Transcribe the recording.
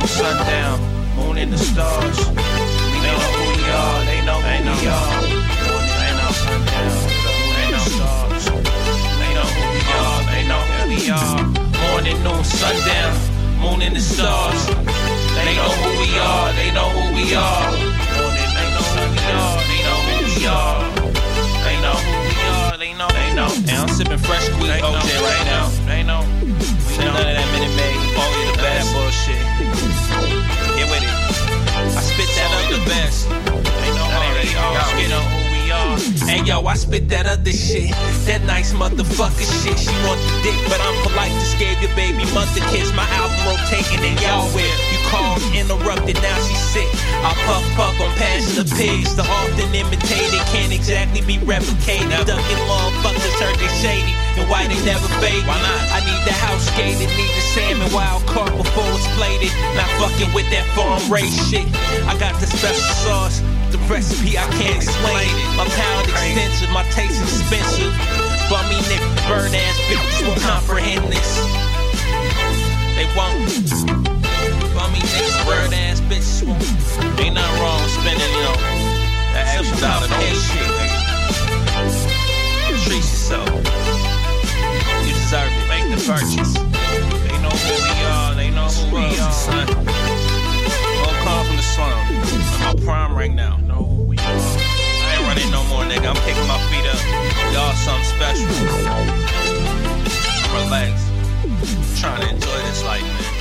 noon, sundown, moon and the stars. We know who we are, they know who we are. They know sundown, they know stars. They know who we are, they know who we are. Morning, noon, sundown, moon and the stars. They know who we are, they know who we are. They know who we are, they know who we are. They know who we are, they know. And I'm sipping fresh squeeze OJ right now. They know. None of that Minute Maid, only the bad bullshit. Get with it. I spit that other best. They know who we are, they know who we are. Hey yo, I spit that other shit. That nice motherfucker shit. She want the dick, but I'm polite. Just gave your baby mother kiss. My album rotating and y'all with. You called, interrupted, now she's sick. I puff on Passion the Pigs. The often imitated can't exactly be replicated. Ducking motherfuckers heard they shady. And why they never fade? Why not? I need the house gated, need the salmon wild caught before it's plated. Not fucking with that farm race shit. I got the special sauce, the recipe I can't explain it. My palate extensive, my taste expensive. Bummy nigga, bird ass bitches won't comprehend this. They won't. Bummy niggas, bird ass bitches won't. Ain't nothing wrong with spending, you know, that extra dollar on shit, nigga. Treat yourself. You deserve it. Make the purchase. They know who we are. They know who we are. Son. Don't come from the slum. I'm my prime right now. Know who we are. I ain't running no more, nigga. I'm picking my feet up. Y'all something special. Relax. I'm trying to enjoy this life, man.